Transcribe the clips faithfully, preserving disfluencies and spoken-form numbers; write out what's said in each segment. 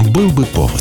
Был бы повод.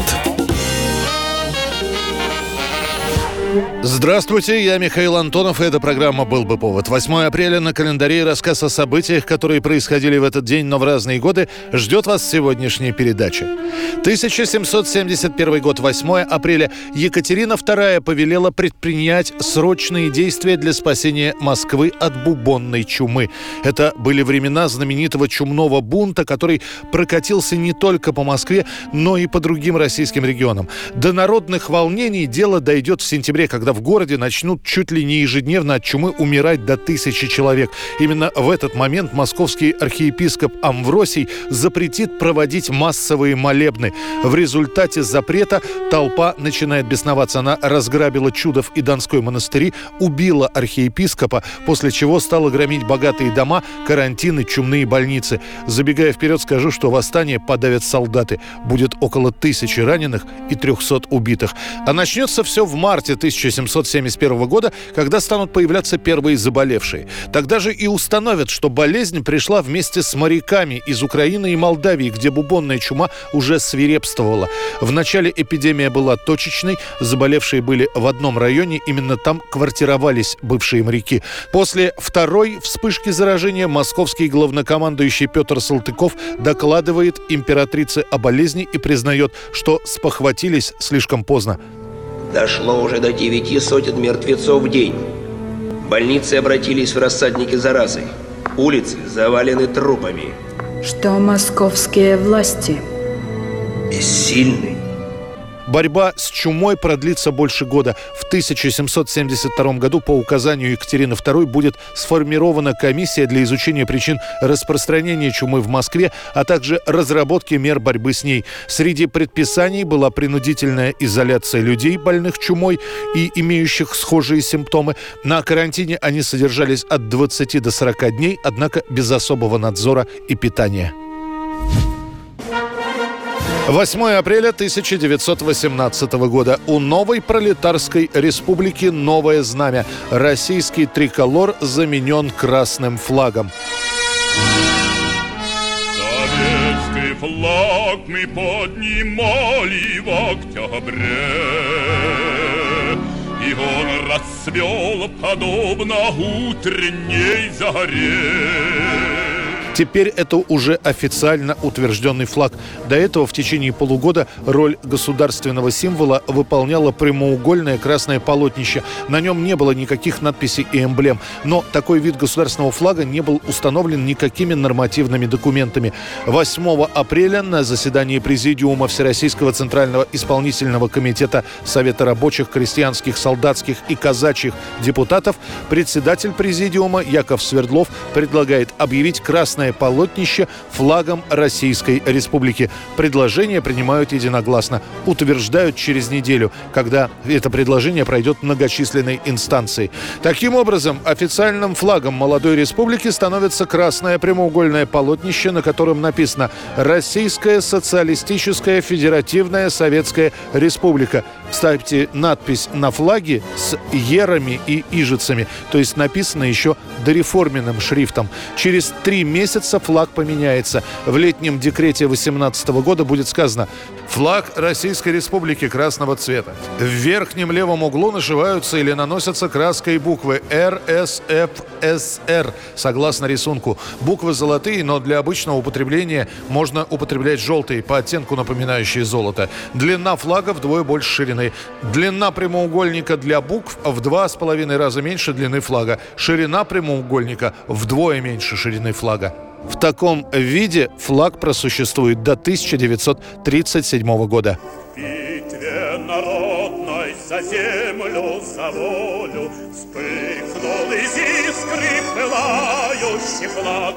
Здравствуйте, я Михаил Антонов, и эта программа «Был бы повод». восьмое апреля на календаре, рассказ о событиях, которые происходили в этот день, но в разные годы, ждет вас в сегодняшней передаче. тысяча семьсот семьдесят первый год, восьмое апреля. Екатерина вторая повелела предпринять срочные действия для спасения Москвы от бубонной чумы. Это были времена знаменитого чумного бунта, который прокатился не только по Москве, но и по другим российским регионам. До народных волнений дело дойдет в сентябре, когда в городе начнут чуть ли не ежедневно от чумы умирать до тысячи человек. Именно в этот момент московский архиепископ Амвросий запретит проводить массовые молебны. В результате запрета толпа начинает бесноваться. Она разграбила Чудов и Донской монастыри, убила архиепископа, после чего стала громить богатые дома, карантины, чумные больницы. Забегая вперед, скажу, что восстание подавят солдаты. Будет около тысячи раненых и трехсот убитых. А начнется все в марте тысяча семьсот семьдесят первого года, когда станут появляться первые заболевшие. Тогда же и установят, что болезнь пришла вместе с моряками из Украины и Молдавии, где бубонная чума уже свирепствовала. В начале эпидемия была точечной, заболевшие были в одном районе, именно там квартировались бывшие моряки. После второй вспышки заражения московский главнокомандующий Петр Салтыков докладывает императрице о болезни и признает, что спохватились слишком поздно. Дошло уже до девяти сотен мертвецов в день. Больницы обратились в рассадники заразы. Улицы завалены трупами. Что московские власти? Бессильны. Борьба с чумой продлится больше года. В тысяча семьсот семьдесят втором году по указанию Екатерины второй будет сформирована комиссия для изучения причин распространения чумы в Москве, а также разработки мер борьбы с ней. Среди предписаний была принудительная изоляция людей, больных чумой и имеющих схожие симптомы. На карантине они содержались от двадцати до сорока дней, однако без особого надзора и питания. восьмое апреля тысяча девятьсот восемнадцатого года. У новой пролетарской республики новое знамя. Российский триколор заменен красным флагом. Советский флаг мы поднимали в октябре, и он расцвел подобно утренней заре. Теперь это уже официально утвержденный флаг. До этого в течение полугода роль государственного символа выполняло прямоугольное красное полотнище. На нем не было никаких надписей и эмблем. Но такой вид государственного флага не был установлен никакими нормативными документами. восьмого апреля на заседании Президиума Всероссийского Центрального исполнительного комитета Совета рабочих, крестьянских, солдатских и казачьих депутатов председатель Президиума Яков Свердлов предлагает объявить красное полотнище флагом Российской Республики. Предложение принимают единогласно. Утверждают через неделю, когда это предложение пройдет многочисленные инстанции. Таким образом, официальным флагом молодой республики становится красное прямоугольное полотнище, на котором написано «Российская социалистическая федеративная Советская Республика». Кстати, надпись на флаге с ерами и ижицами, то есть написано еще дореформенным шрифтом. Через три месяца флаг поменяется. В летнем декрете восемнадцатого года будет сказано: флаг Российской Республики красного цвета. В верхнем левом углу нашиваются или наносятся краской буквы Р, С, Ф, С, Р, согласно рисунку. Буквы золотые, но для обычного употребления можно употреблять желтые, по оттенку напоминающие золото. Длина флага вдвое больше ширины. Длина прямоугольника для букв в два с половиной раза меньше длины флага. Ширина прямоугольника вдвое меньше ширины флага. В таком виде флаг просуществует до тысяча девятьсот тридцать седьмого года. В битве народной за землю, за волю вспыхнул из искры пылающий флаг.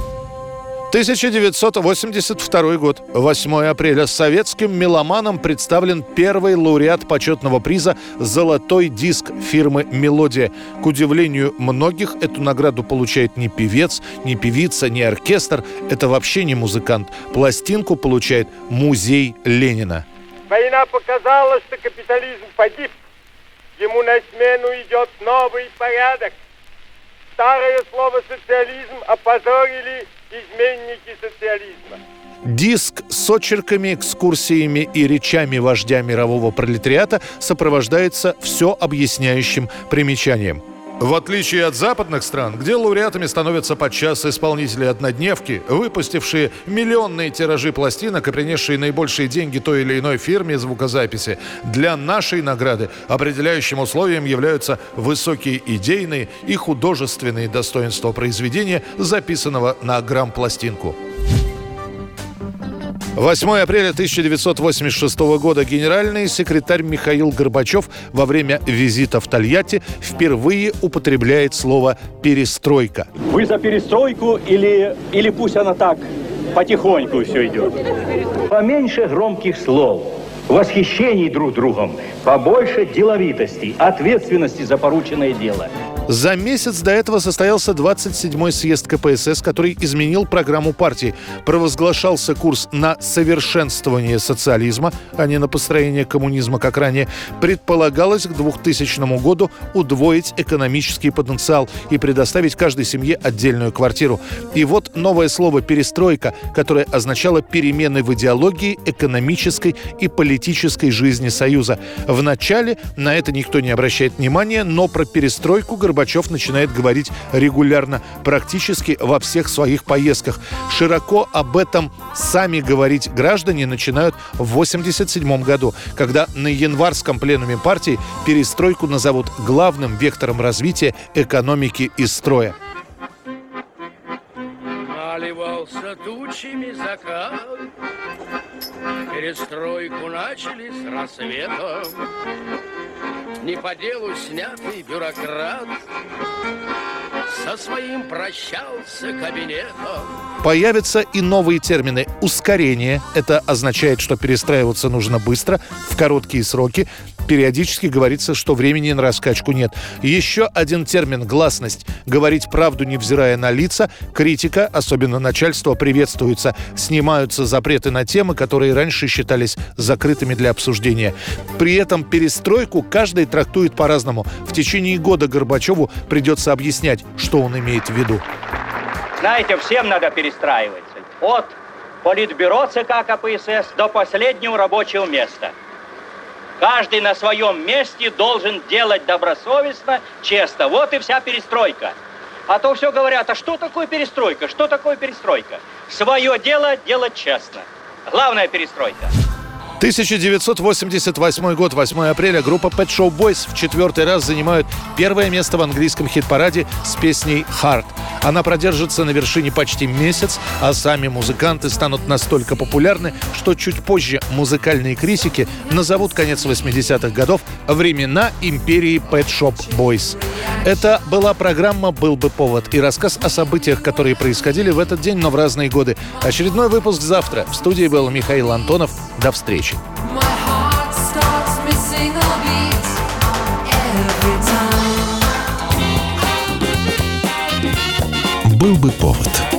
тысяча девятьсот восемьдесят второй год. восьмое апреля. Советским меломанам представлен первый лауреат почетного приза «Золотой диск» фирмы «Мелодия». К удивлению многих, эту награду получает не певец, не певица, не оркестр. Это вообще не музыкант. Пластинку получает музей Ленина. Война показала, что капитализм погиб. Ему на смену идет новый порядок. Старое слово «социализм» опозорили изменники социализма. Диск с очерками, экскурсиями и речами вождя мирового пролетариата сопровождается все объясняющим примечанием. В отличие от западных стран, где лауреатами становятся подчас исполнители-однодневки, выпустившие миллионные тиражи пластинок и принесшие наибольшие деньги той или иной фирме звукозаписи, для нашей награды определяющим условием являются высокие идейные и художественные достоинства произведения, записанного на грамм-пластинку. восьмое апреля тысяча девятьсот восемьдесят шестого года генеральный секретарь Михаил Горбачев во время визита в Тольятти впервые употребляет слово «перестройка». Вы за перестройку или, или пусть она так потихоньку все идет? Поменьше громких слов, восхищений друг другом, побольше деловитости, ответственности за порученное дело. За месяц до этого состоялся двадцать седьмой съезд ка пэ эс эс, который изменил программу партии. Провозглашался курс на совершенствование социализма, а не на построение коммунизма, как ранее. Предполагалось к двухтысячному году удвоить экономический потенциал и предоставить каждой семье отдельную квартиру. И вот новое слово «перестройка», которое означало перемены в идеологии, экономической и политической жизни Союза. Вначале на это никто не обращает внимания, но про перестройку Горбачев начинает говорить регулярно, практически во всех своих поездках. Широко об этом сами говорить граждане начинают в восемьдесят седьмом году, когда на январском пленуме партии перестройку назовут главным вектором развития экономики и строя. Наливался тучами закат, перестройку начали с рассветом. Не по делу снятый бюрократ со своим прощался кабинетом. Появятся и новые термины. Ускорение – это означает, что перестраиваться нужно быстро, в короткие сроки. Периодически говорится, что времени на раскачку нет. Еще один термин – гласность. Говорить правду, невзирая на лица. Критика, особенно начальство, приветствуется. Снимаются запреты на темы, которые раньше считались закрытыми для обсуждения. При этом перестройку каждый трактует по-разному. В течение года Горбачеву придется объяснять, что он имеет в виду. Знаете, всем надо перестраиваться. От политбюро ЦК ка пэ эс эс до последнего рабочего места. Каждый на своем месте должен делать добросовестно, честно. Вот и вся перестройка. А то все говорят, а что такое перестройка? Что такое перестройка? Свое дело делать честно. Главная перестройка. тысяча девятьсот восемьдесят восьмой год, восьмое апреля, группа Pet Shop Boys в четвертый раз занимают первое место в английском хит-параде с песней «Heart». Она продержится на вершине почти месяц, а сами музыканты станут настолько популярны, что чуть позже музыкальные критики назовут конец восьмидесятых годов времена империи Pet Shop Boys. Это была программа «Был бы повод» и рассказ о событиях, которые происходили в этот день, но в разные годы. Очередной выпуск завтра. В студии был Михаил Антонов. До встречи. Был бы повод.